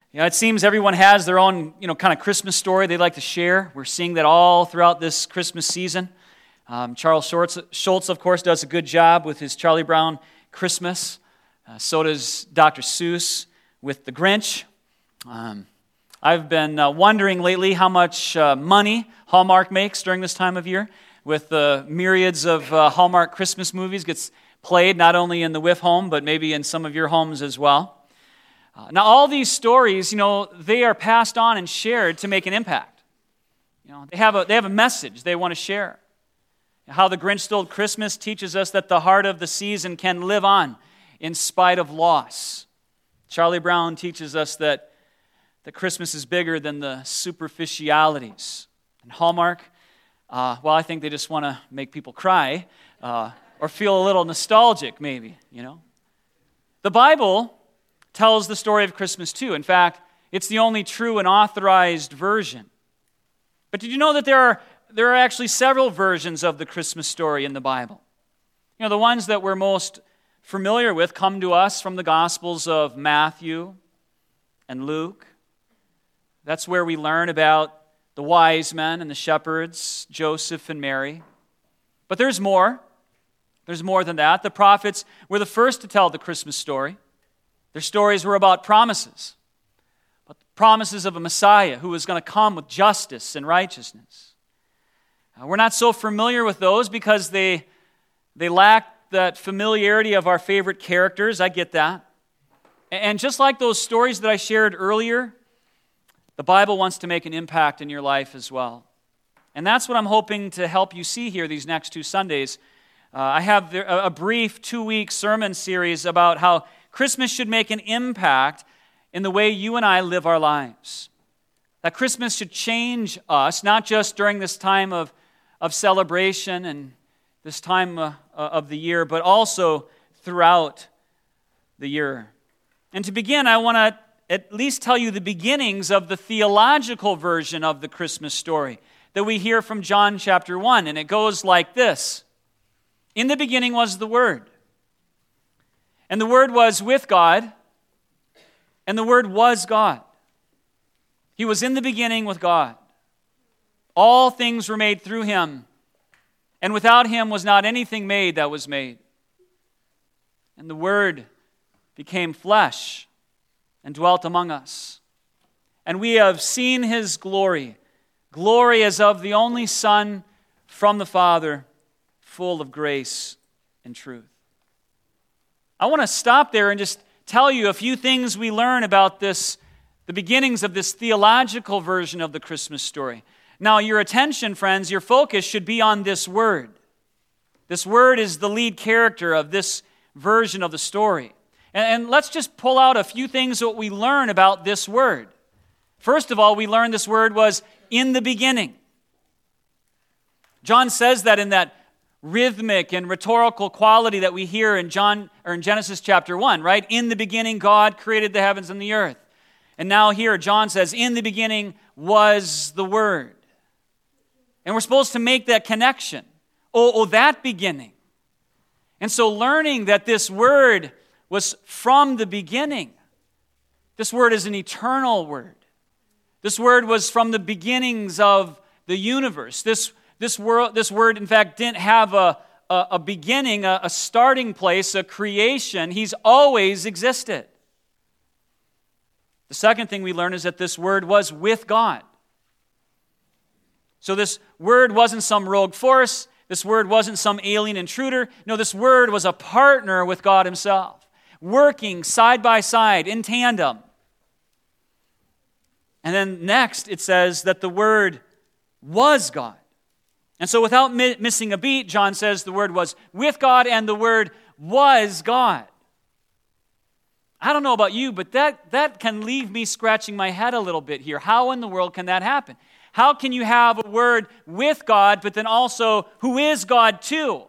It seems everyone has their own, kind of Christmas story they like to share. We're seeing that all throughout this Christmas season. Charles Schultz, of course, does a good job with his Charlie Brown Christmas. So does Dr. Seuss with The Grinch. I've been wondering lately how much money Hallmark makes during this time of year with the myriads of Hallmark Christmas movies gets played not only in the WIF home, but maybe in some of your homes as well. Now, all these stories, they are passed on and shared to make an impact. They have a message they want to share. How the Grinch Stole Christmas teaches us that the heart of the season can live on in spite of loss. Charlie Brown teaches us that Christmas is bigger than the superficialities. And Hallmark, I think they just want to make people cry or feel a little nostalgic, maybe, The Bible tells the story of Christmas too. In fact, it's the only true and authorized version. But did you know that there are actually several versions of the Christmas story in the Bible? The ones that we're most familiar with come to us from the Gospels of Matthew and Luke. That's where we learn about the wise men and the shepherds, Joseph and Mary. But there's more. There's more than that. The prophets were the first to tell the Christmas story. Their stories were about promises of a Messiah who was going to come with justice and righteousness. We're not so familiar with those because they lack that familiarity of our favorite characters. I get that. And just like those stories that I shared earlier, the Bible wants to make an impact in your life as well. And that's what I'm hoping to help you see here these next 2 Sundays. I have a brief 2-week sermon series about how Christmas should make an impact in the way you and I live our lives. That Christmas should change us, not just during this time of celebration and this time of the year, but also throughout the year. And to begin, I want to at least tell you the beginnings of the theological version of the Christmas story that we hear from John chapter 1. And it goes like this. In the beginning was the Word. And the Word was with God, and the Word was God. He was in the beginning with God. All things were made through Him, and without Him was not anything made that was made. And the Word became flesh and dwelt among us. And we have seen His glory, glory as of the only Son from the Father, full of grace and truth. I want to stop there and just tell you a few things we learn about the beginnings of this theological version of the Christmas story. Now, your attention, friends, your focus should be on this Word. This Word is the lead character of this version of the story. And let's just pull out a few things that we learn about this Word. First of all, we learn this Word was in the beginning. John says that in that rhythmic and rhetorical quality that we hear in Genesis chapter 1, right? In the beginning, God created the heavens and the earth. And now here, John says, in the beginning was the Word. And we're supposed to make that connection. That beginning. And so learning that this Word was from the beginning. This Word is an eternal Word. This Word was from the beginnings of the universe. This Word, in fact, didn't have a beginning, a starting place, a creation. He's always existed. The second thing we learn is that this Word was with God. So this Word wasn't some rogue force. This Word wasn't some alien intruder. No, this Word was a partner with God Himself, working side by side, in tandem. And then next, it says that the Word was God. And so without missing a beat, John says the Word was with God and the Word was God. I don't know about you, but that can leave me scratching my head a little bit here. How in the world can that happen? How can you have a Word with God, but then also who is God too?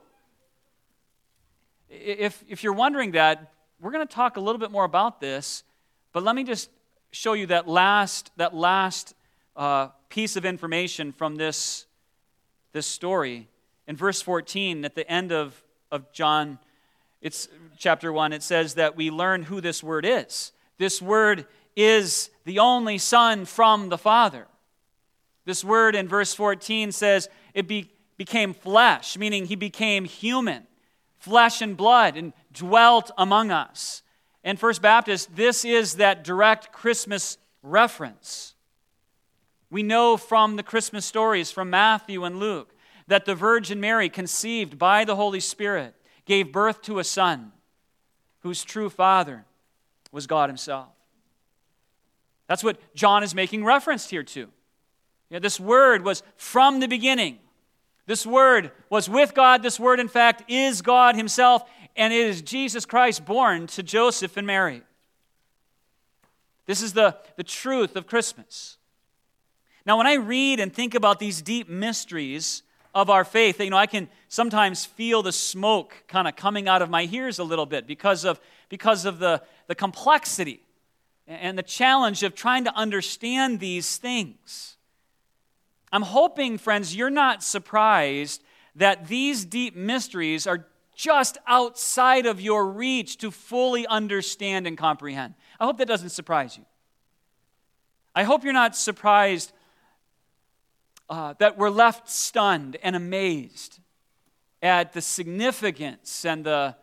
If you're wondering that, we're going to talk a little bit more about this, but let me just show you that last piece of information from this story. In verse 14, at the end of John, it's chapter 1, it says that we learn who this Word is. This Word is the only Son from the Father. This Word in verse 14 says it became flesh, meaning he became human, flesh and blood, and dwelt among us. And First Baptist, this is that direct Christmas reference. We know from the Christmas stories from Matthew and Luke that the Virgin Mary, conceived by the Holy Spirit, gave birth to a son whose true father was God himself. That's what John is making reference here to. This Word was from the beginning. This Word was with God. This Word, in fact, is God himself, and it is Jesus Christ born to Joseph and Mary. This is the truth of Christmas. Now, when I read and think about these deep mysteries of our faith, I can sometimes feel the smoke kind of coming out of my ears a little bit because of the complexity and the challenge of trying to understand these things. I'm hoping, friends, you're not surprised that these deep mysteries are just outside of your reach to fully understand and comprehend. I hope that doesn't surprise you. I hope you're not surprised that we're left stunned and amazed at the significance and the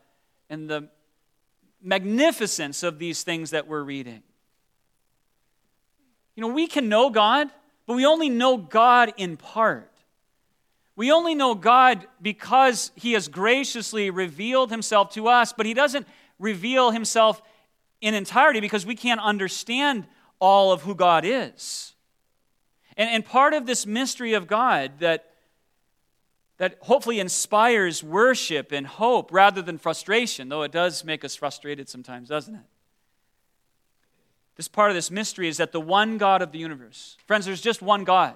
magnificence of these things that we're reading. We can know God, but we only know God in part. We only know God because he has graciously revealed himself to us, but he doesn't reveal himself in entirety because we can't understand all of who God is. And part of this mystery of God that hopefully inspires worship and hope rather than frustration, though it does make us frustrated sometimes, doesn't it? This part of this mystery is that the one God of the universe, friends, there's just one God.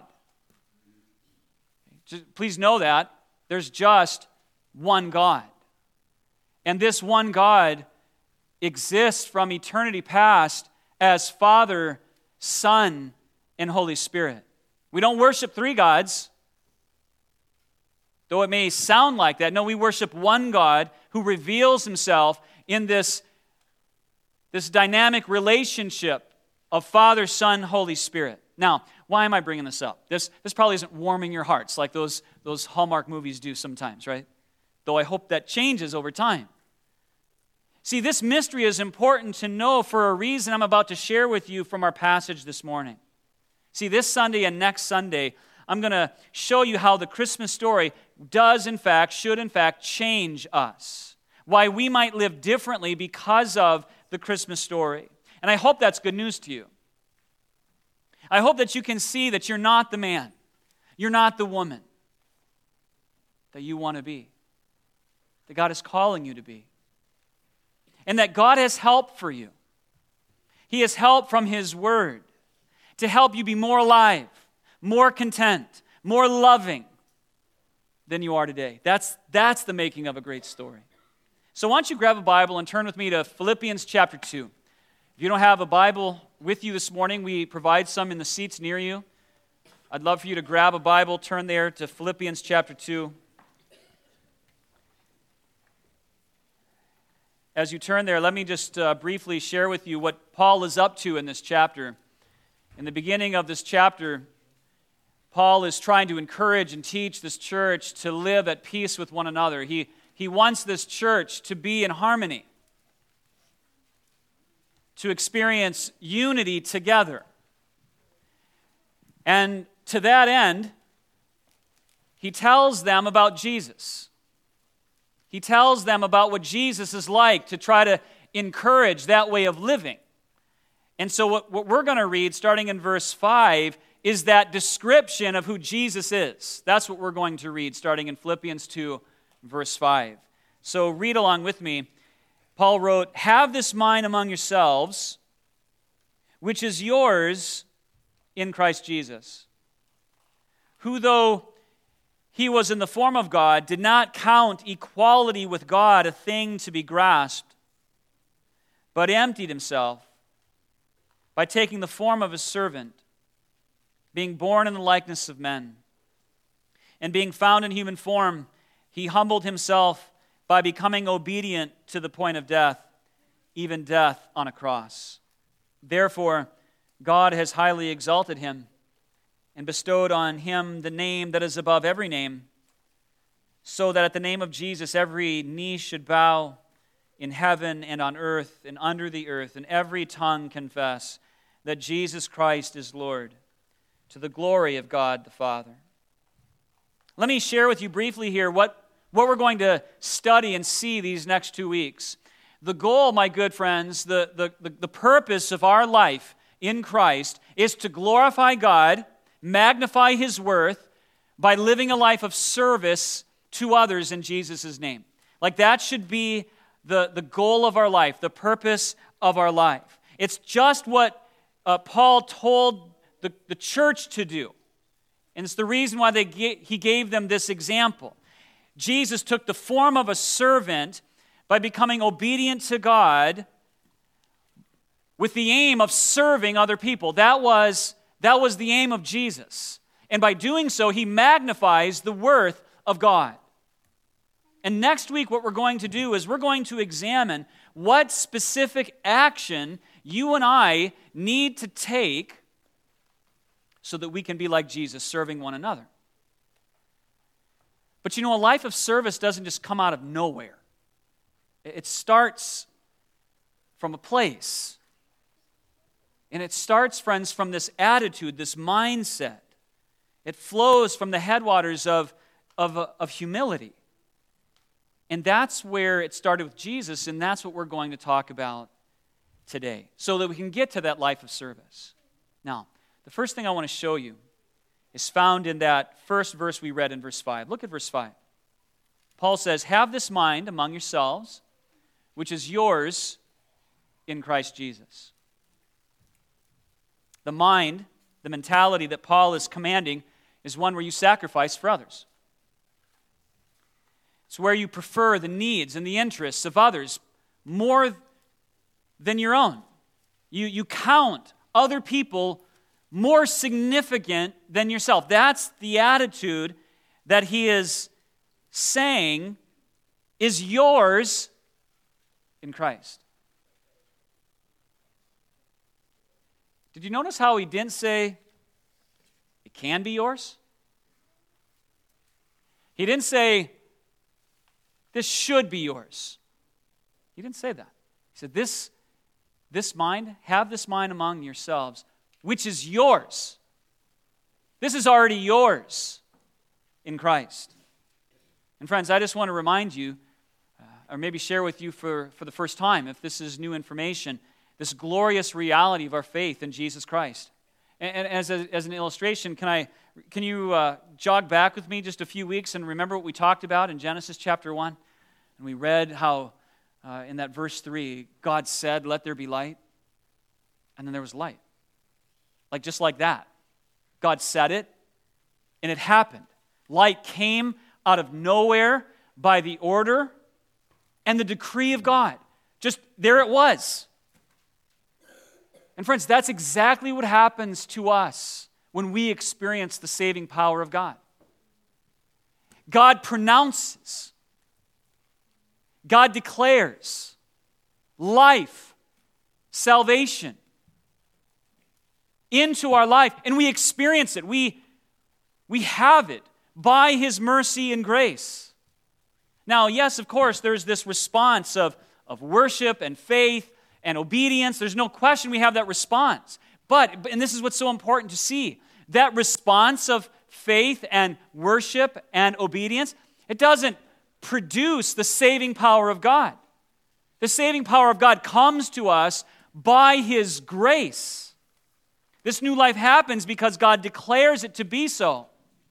Please know that. There's just one God. And this one God exists from eternity past as Father, Son, and Holy Spirit. We don't worship three gods, though it may sound like that. No, we worship one God who reveals himself in this dynamic relationship of Father, Son, Holy Spirit. Now, why am I bringing this up? This probably isn't warming your hearts like those Hallmark movies do sometimes, right? Though I hope that changes over time. See, this mystery is important to know for a reason I'm about to share with you from our passage this morning. See, this Sunday and next Sunday, I'm going to show you how the Christmas story should in fact change us. Why we might live differently because of the Christmas story. And I hope that's good news to you. I hope that you can see that you're not the man, you're not the woman that you want to be, that God is calling you to be. And that God has help for you. He has help from his word to help you be more alive, more content, more loving than you are today. That's the making of a great story. So why don't you grab a Bible and turn with me to Philippians chapter 2. If you don't have a Bible with you this morning, we provide some in the seats near you. I'd love for you to grab a Bible, turn there to Philippians chapter 2. As you turn there, let me just briefly share with you what Paul is up to in this chapter. In the beginning of this chapter, Paul is trying to encourage and teach this church to live at peace with one another. He wants this church to be in harmony, to experience unity together. And to that end, he tells them about Jesus. He tells them about what Jesus is like to try to encourage that way of living. And so what we're going to read, starting in verse 5, is that description of who Jesus is. That's what we're going to read, starting in Philippians 2, verse 5. So read along with me. Paul wrote, "Have this mind among yourselves, which is yours in Christ Jesus, who though he was in the form of God, did not count equality with God a thing to be grasped, but emptied himself by taking the form of a servant, being born in the likeness of men. And being found in human form, he humbled himself by becoming obedient to the point of death, even death on a cross. Therefore, God has highly exalted him and bestowed on him the name that is above every name, so that at the name of Jesus every knee should bow in heaven and on earth and under the earth, and every tongue confess that Jesus Christ is Lord, to the glory of God the Father. Let me share with you briefly here what we're going to study and see these next 2 weeks. The goal, my good friends, the purpose of our life in Christ is to glorify God, magnify His worth by living a life of service to others in Jesus' name. Like that should be the goal of our life, the purpose of our life. It's just what Paul told the church to do. And it's the reason why he gave them this example. Jesus took the form of a servant by becoming obedient to God with the aim of serving other people. That was the aim of Jesus. And by doing so, he magnifies the worth of God. And next week, what we're going to do is we're going to examine what specific action you and I need to take so that we can be like Jesus, serving one another. But a life of service doesn't just come out of nowhere. It starts from a place. And it starts, friends, from this attitude, this mindset. It flows from the headwaters of humility. And that's where it started with Jesus, and that's what we're going to talk about today, so that we can get to that life of service. Now, the first thing I want to show you is found in that first verse we read in verse 5. Look at verse 5. Paul says, "Have this mind among yourselves, which is yours in Christ Jesus." The mind, the mentality that Paul is commanding, is one where you sacrifice for others. It's where you prefer the needs and the interests of others more than your own. You count other people more significant than yourself. That's the attitude that he is saying is yours in Christ. Did you notice how he didn't say it can be yours? He didn't say this should be yours. He didn't say that. He said this mind, have this mind among yourselves, which is yours. This is already yours in Christ. And friends, I just want to remind you, or maybe share with you for the first time, if this is new information, this glorious reality of our faith in Jesus Christ. And as an illustration, can you jog back with me just a few weeks and remember what we talked about in Genesis chapter 1? And we read how in that verse 3, God said, "Let there be light." And then there was light. Just like that. God said it, and it happened. Light came out of nowhere by the order and the decree of God. Just there it was. And friends, that's exactly what happens to us when we experience the saving power of God. God pronounces, God declares life, salvation into our life, and we experience it. We have it by His mercy and grace. Now, yes, of course, there's this response of worship and faith and obedience. There's no question we have that response. But, and this is what's so important to see, that response of faith and worship and obedience, it doesn't produce the saving power of God. The saving power of God comes to us by His grace. This new life happens because God declares it to be so.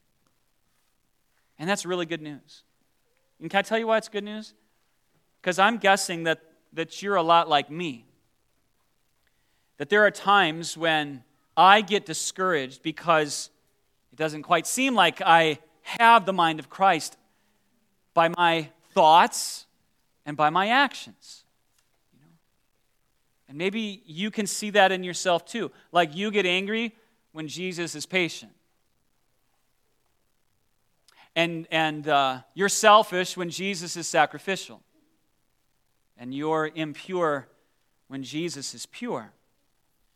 And that's really good news. And can I tell you why it's good news? Because I'm guessing that you're a lot like me. That there are times when I get discouraged because it doesn't quite seem like I have the mind of Christ by my thoughts and by my actions. And maybe you can see that in yourself too. Like you get angry when Jesus is patient. And you're selfish when Jesus is sacrificial. And you're impure when Jesus is pure.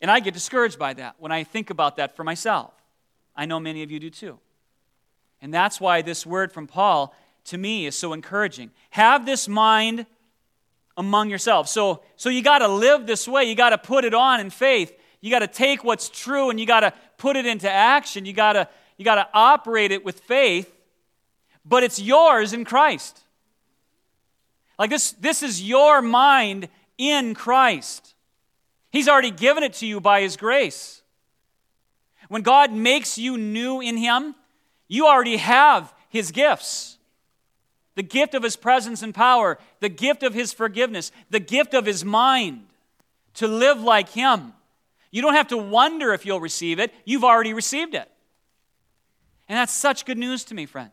And I get discouraged by that when I think about that for myself. I know many of you do too. And that's why this word from Paul, to me, is so encouraging. Have this mind among yourselves. So you got to live this way. You got to put it on in faith. You got to take what's true and you got to put it into action. You got to operate it with faith, but it's yours in Christ. Like this is your mind in Christ. He's already given it to you by His grace. When God makes you new in Him, you already have His gifts. The gift of His presence and power, the gift of His forgiveness, the gift of His mind to live like Him. You don't have to wonder if you'll receive it. You've already received it. And that's such good news to me, friends.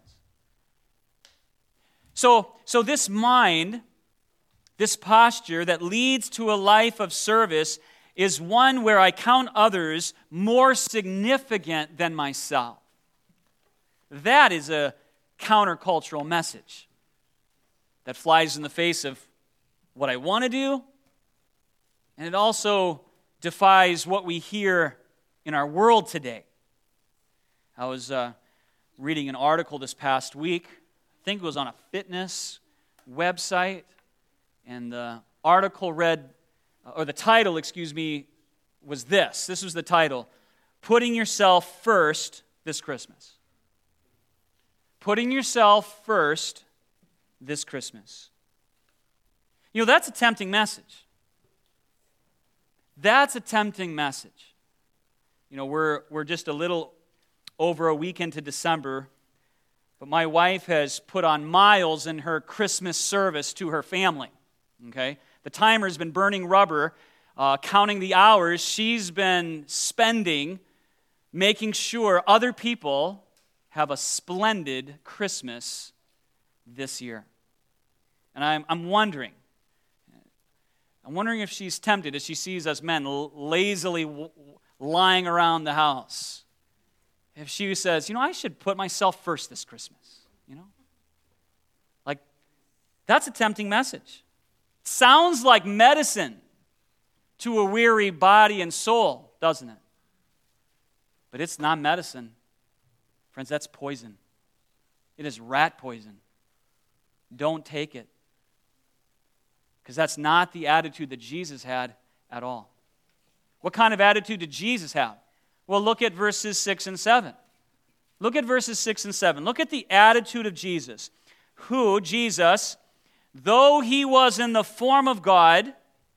So this mind, this posture that leads to a life of service is one where I count others more significant than myself. That is a countercultural message that flies in the face of what I want to do, and it also defies what we hear in our world today. I was reading an article this past week. I think it was on a fitness website, and the article the title, was this. This was the title: Putting Yourself First This Christmas. Putting yourself first this Christmas. You know, that's a tempting message. That's a tempting message. You know, we're just a little over a week into December, but my wife has put on miles in her Christmas service to her family. Okay? The timer's been burning rubber, counting the hours she's been spending making sure other people have a splendid Christmas this year. And I'm wondering if she's tempted as she sees us men lazily lying around the house. If she says, I should put myself first this Christmas, Like, that's a tempting message. Sounds like medicine to a weary body and soul, doesn't it? But it's not medicine. Friends, that's poison. It is rat poison. Don't take it. Because that's not the attitude that Jesus had at all. What kind of attitude did Jesus have? Well, look at verses 6 and 7. Look at verses 6 and 7. Look at the attitude of Jesus, who, Jesus, though He was in the form of God,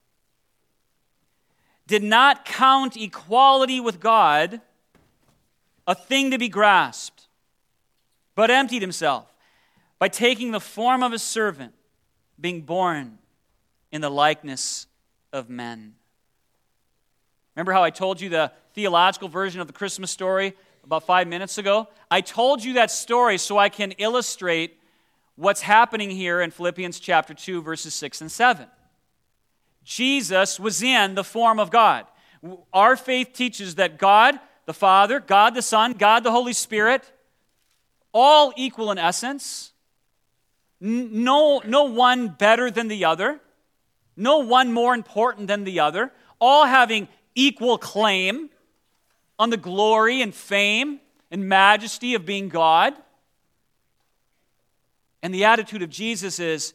did not count equality with God a thing to be grasped, but emptied Himself by taking the form of a servant, being born in the likeness of men. Remember how I told you the theological version of the Christmas story about 5 minutes ago? I told you that story so I can illustrate what's happening here in Philippians chapter 2, verses 6 and 7. Jesus was in the form of God. Our faith teaches that God the Father, God the Son, God the Holy Spirit, all equal in essence. No one better than the other. No one more important than the other. All having equal claim on the glory and fame and majesty of being God. And the attitude of Jesus is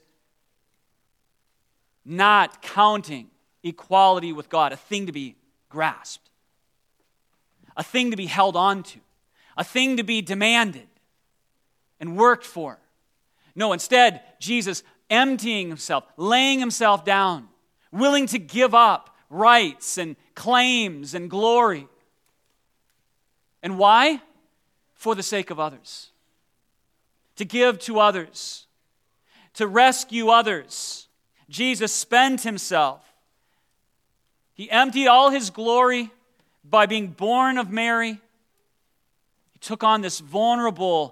not counting equality with God a thing to be grasped, a thing to be held on to, a thing to be demanded and worked for. No, instead, Jesus emptying Himself, laying Himself down, willing to give up rights and claims and glory. And why? For the sake of others. To give to others. To rescue others. Jesus spent Himself. He emptied all His glory by being born of Mary. He took on this vulnerable,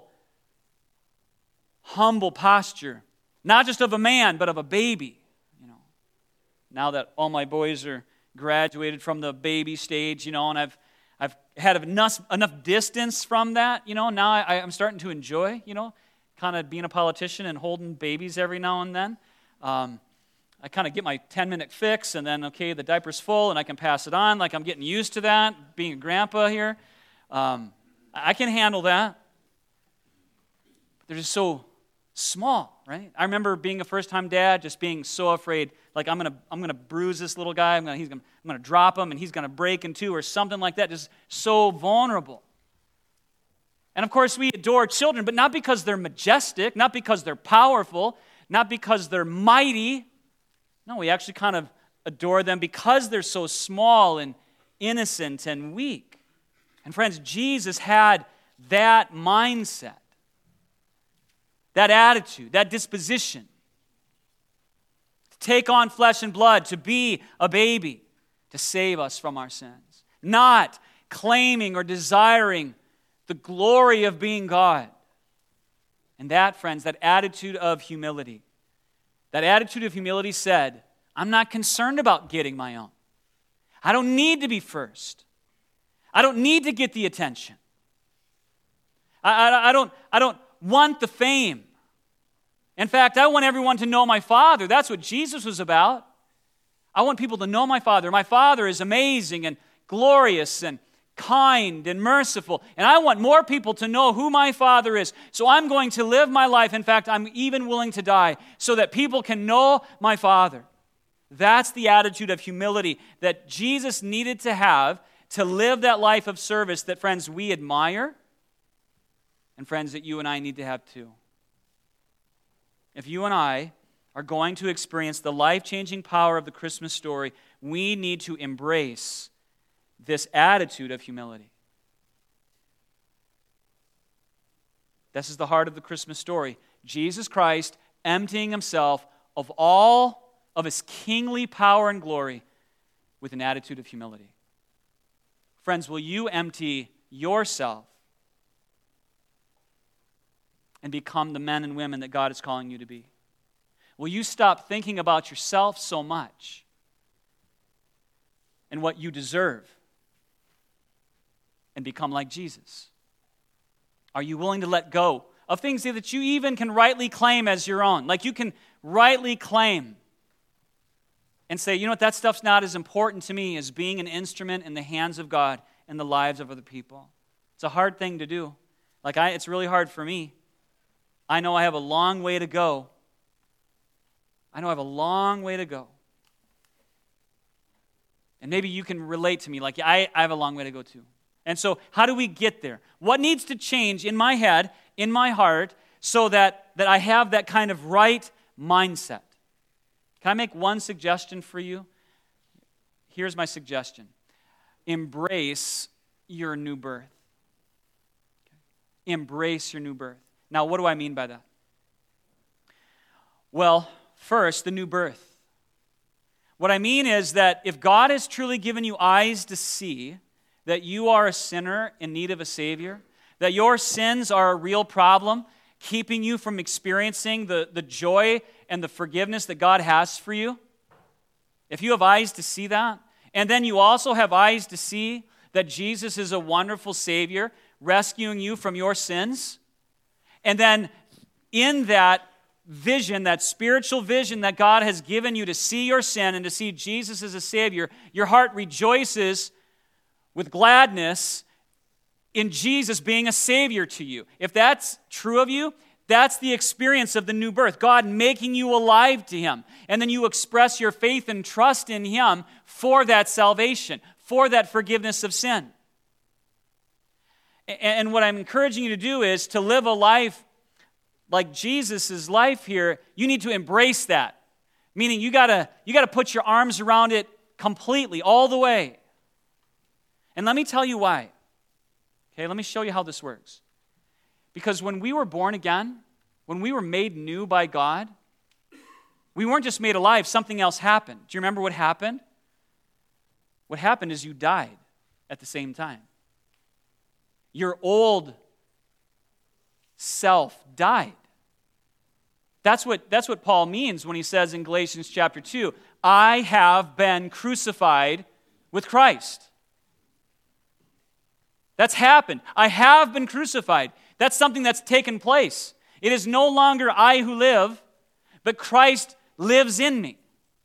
humble posture. Not just of a man, but of a baby. Now that all my boys are graduated from the baby stage, and I've had enough distance from that, now I'm starting to enjoy, kind of being a politician and holding babies every now and then. I kind of get my 10-minute fix, and then, okay, the diaper's full, and I can pass it on. Like I'm getting used to that, being a grandpa here. I can handle that. But they're just so small, right? I remember being a first-time dad, just being so afraid, like I'm gonna bruise this little guy. I'm gonna drop him, and he's gonna break in two or something like that. Just so vulnerable. And of course, we adore children, but not because they're majestic, not because they're powerful, not because they're mighty. No, we actually kind of adore them because they're so small and innocent and weak. And friends, Jesus had that mindset, that attitude, that disposition to take on flesh and blood, to be a baby, to save us from our sins, not claiming or desiring the glory of being God. And that, friends, that attitude of humility said, I'm not concerned about getting my own. I don't need to be first. I don't need to get the attention. I don't want the fame. In fact, I want everyone to know my Father. That's what Jesus was about. I want people to know my Father. My Father is amazing and glorious and kind and merciful. And I want more people to know who my Father is. So I'm going to live my life. In fact, I'm even willing to die so that people can know my Father. That's the attitude of humility that Jesus needed to have to live that life of service that, friends, we admire, and friends, that you and I need to have too. If you and I are going to experience the life-changing power of the Christmas story, we need to embrace this attitude of humility. This is the heart of the Christmas story. Jesus Christ emptying himself of all of his kingly power and glory with an attitude of humility. Friends, will you empty yourself and become the men and women that God is calling you to be? Will you stop thinking about yourself so much and what you deserve and become like Jesus? Are you willing to let go of things that you even can rightly claim as your own? Like you can rightly claim and say, you know what, that stuff's not as important to me as being an instrument in the hands of God and the lives of other people. It's a hard thing to do. It's really hard for me. I know I have a long way to go. And maybe you can relate to me, I have a long way to go too. And so how do we get there? What needs to change in my head, in my heart, so that I have that kind of right mindset? Can I make one suggestion for you? Here's my suggestion. Embrace your new birth. Embrace your new birth. Now, what do I mean by that? Well, first, the new birth. What I mean is that if God has truly given you eyes to see that you are a sinner in need of a Savior, that your sins are a real problem, keeping you from experiencing the joy and the forgiveness that God has for you, if you have eyes to see that, and then you also have eyes to see that Jesus is a wonderful Savior, rescuing you from your sins, and then in that vision, that spiritual vision that God has given you to see your sin and to see Jesus as a Savior, your heart rejoices with gladness in Jesus being a Savior to you. If that's true of you, that's the experience of the new birth, God making you alive to Him. And then you express your faith and trust in Him for that salvation, for that forgiveness of sin. And what I'm encouraging you to do is to live a life like Jesus' life here. You need to embrace that. Meaning you gotta put your arms around it completely, all the way. And let me tell you why. Okay, let me show you how this works. Because when we were born again, when we were made new by God, we weren't just made alive, something else happened. Do you remember what happened? What happened is you died at the same time. Your old self died. That's what Paul means when he says in Galatians chapter 2, I have been crucified with Christ. That's happened. I have been crucified. That's something that's taken place. It is no longer I who live, but Christ lives in me.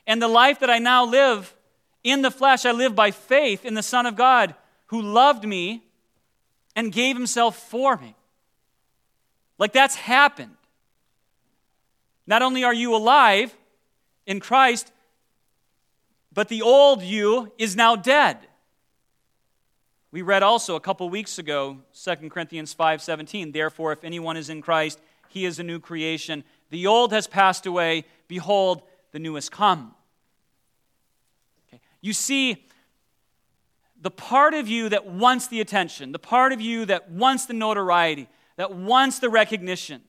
And the life that I now live in the flesh, I live by faith in the Son of God who loved me and gave himself for me. Like that's happened. Not only are you alive in Christ, but the old you is now dead. We read also a couple weeks ago, 2 Corinthians 5:17, therefore if anyone is in Christ, he is a new creation. The old has passed away, behold, the new has come. Okay. You see, the part of you that wants the attention, the part of you that wants the notoriety, that wants the recognition,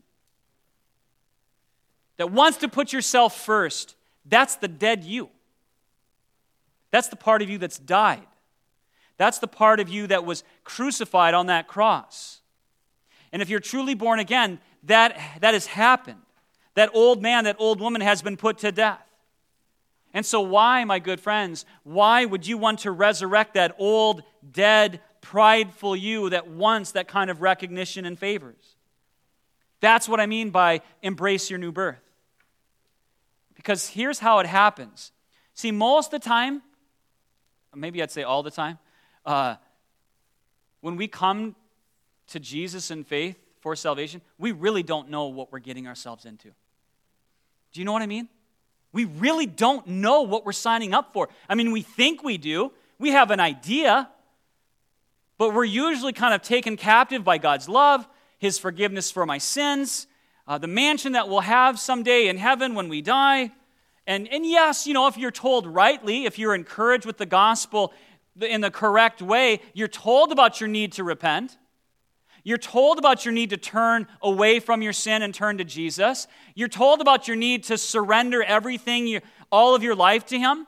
that wants to put yourself first, that's the dead you. That's the part of you that's died. That's the part of you that was crucified on that cross. And if you're truly born again, that has happened. That old man, that old woman has been put to death. And so why, my good friends, why would you want to resurrect that old, dead, prideful you that wants that kind of recognition and favors? That's what I mean by embrace your new birth. Because here's how it happens. See, most of the time, maybe I'd say all the time, when we come to Jesus in faith for salvation, we really don't know what we're getting ourselves into. Do you know what I mean? We really don't know what we're signing up for. I mean, we think we do. We have an idea. But we're usually kind of taken captive by God's love, his forgiveness for my sins, the mansion that we'll have someday in heaven when we die. And yes, if you're told rightly, if you're encouraged with the gospel in the correct way, you're told about your need to repent. You're told about your need to turn away from your sin and turn to Jesus. You're told about your need to surrender everything, all of your life to him.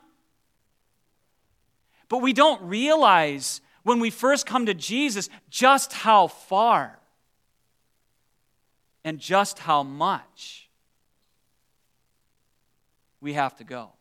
But we don't realize when we first come to Jesus just how far and just how much we have to go.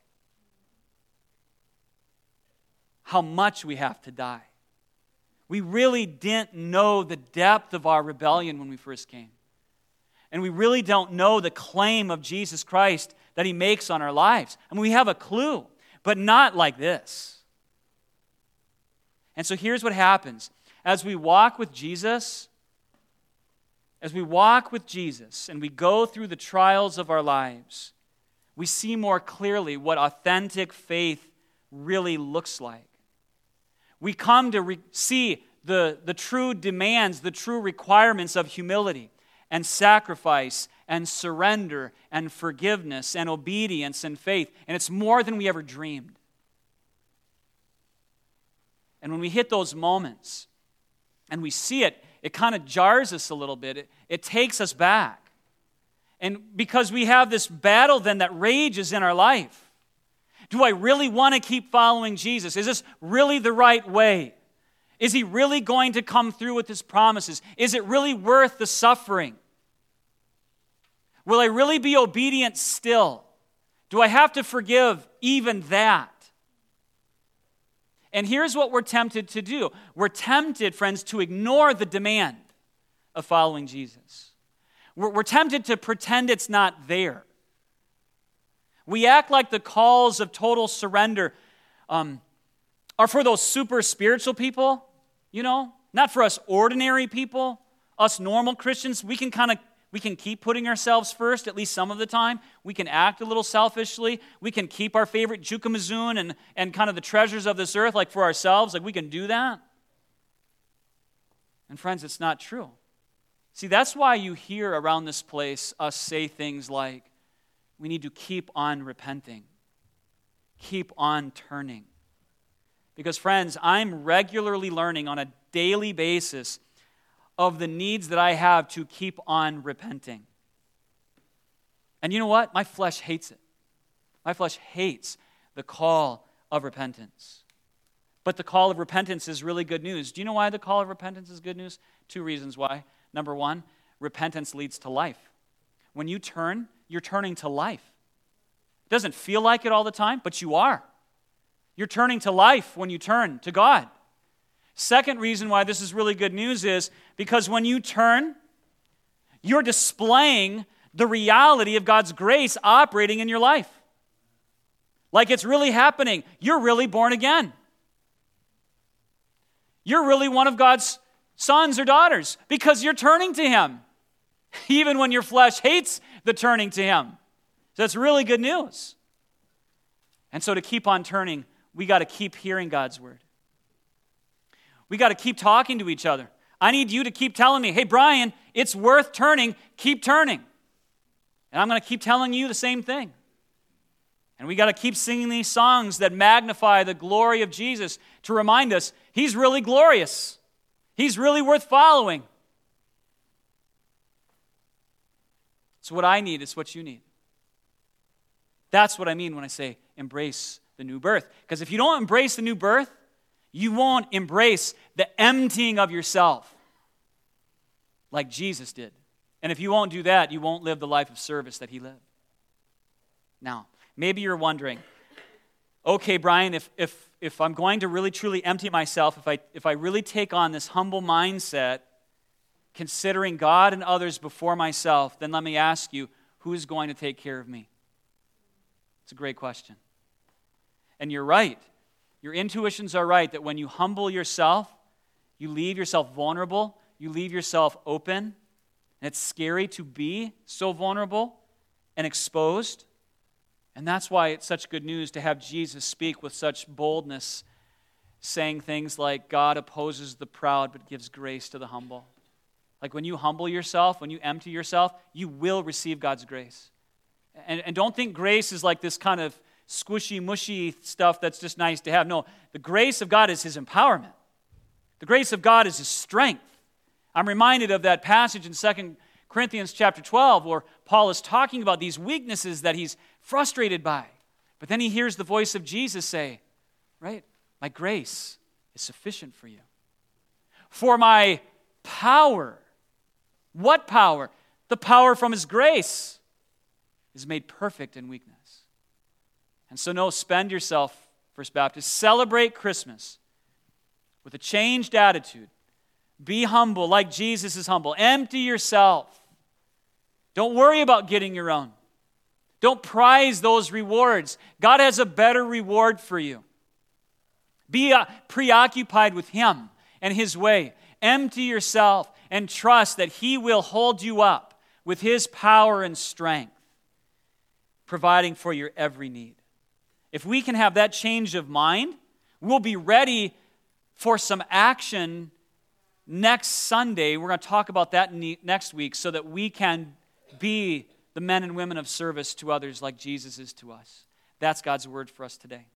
How much we have to die. We really didn't know the depth of our rebellion when we first came. And we really don't know the claim of Jesus Christ that he makes on our lives. I mean, we have a clue, but not like this. And so here's what happens. As we walk with Jesus, and we go through the trials of our lives, we see more clearly what authentic faith really looks like. We come to see the true demands, the true requirements of humility and sacrifice and surrender and forgiveness and obedience and faith. And it's more than we ever dreamed. And when we hit those moments and we see it, it kind of jars us a little bit. It takes us back. And because we have this battle then that rages in our life. Do I really want to keep following Jesus? Is this really the right way? Is he really going to come through with his promises? Is it really worth the suffering? Will I really be obedient still? Do I have to forgive even that? And here's what we're tempted to do. We're tempted, friends, to ignore the demand of following Jesus. We're tempted to pretend it's not there. We act like the calls of total surrender are for those super spiritual people, not for us ordinary people, us normal Christians. We can keep putting ourselves first at least some of the time. We can act a little selfishly. We can keep our favorite Jukamazun and kind of the treasures of this earth like for ourselves. Like we can do that. And friends, it's not true. See, that's why you hear around this place us say things like, we need to keep on repenting. Keep on turning. Because friends, I'm regularly learning on a daily basis of the needs that I have to keep on repenting. And you know what? My flesh hates it. My flesh hates the call of repentance. But the call of repentance is really good news. Do you know why the call of repentance is good news? 2 reasons why. Number 1, repentance leads to life. When you turn, you're turning to life. It doesn't feel like it all the time, but you are. You're turning to life when you turn to God. Second reason why this is really good news is because when you turn, you're displaying the reality of God's grace operating in your life. like it's really happening. You're really born again. You're really one of God's sons or daughters because you're turning to Him, even when your flesh hates the turning to Him. So that's really good news. And so to keep on turning, we got to keep hearing God's word. We got to keep talking to each other. I need you to keep telling me, hey, Brian, it's worth turning. Keep turning. And I'm going to keep telling you the same thing. And we got to keep singing these songs that magnify the glory of Jesus to remind us He's really glorious. He's really worth following. So what I need is what you need. That's what I mean when I say embrace the new birth. Because if you don't embrace the new birth, you won't embrace the emptying of yourself like Jesus did. And if you won't do that, you won't live the life of service that He lived. Now, maybe you're wondering, okay, Brian, if I'm going to really truly empty myself, if I really take on this humble mindset, considering God and others before myself, then let me ask you, who's going to take care of me? It's a great question. And you're right. Your intuitions are right that when you humble yourself, you leave yourself vulnerable, you leave yourself open, and it's scary to be so vulnerable and exposed. And that's why it's such good news to have Jesus speak with such boldness, saying things like, God opposes the proud but gives grace to the humble. Like when you humble yourself, when you empty yourself, you will receive God's grace. And don't think grace is like this kind of squishy, mushy stuff that's just nice to have. No, the grace of God is His empowerment. The grace of God is His strength. I'm reminded of that passage in 2 Corinthians chapter 12 where Paul is talking about these weaknesses that he's frustrated by. But then he hears the voice of Jesus say, right, my grace is sufficient for you. For my power, what power? The power from His grace is made perfect in weakness. And so no, spend yourself, First Baptist. Celebrate Christmas with a changed attitude. Be humble like Jesus is humble. Empty yourself. Don't worry about getting your own. Don't prize those rewards. God has a better reward for you. Be preoccupied with Him and His way. Empty yourself and trust that He will hold you up with His power and strength, providing for your every need. If we can have that change of mind, we'll be ready for some action next Sunday. We're going to talk about that next week so that we can be the men and women of service to others like Jesus is to us. That's God's word for us today.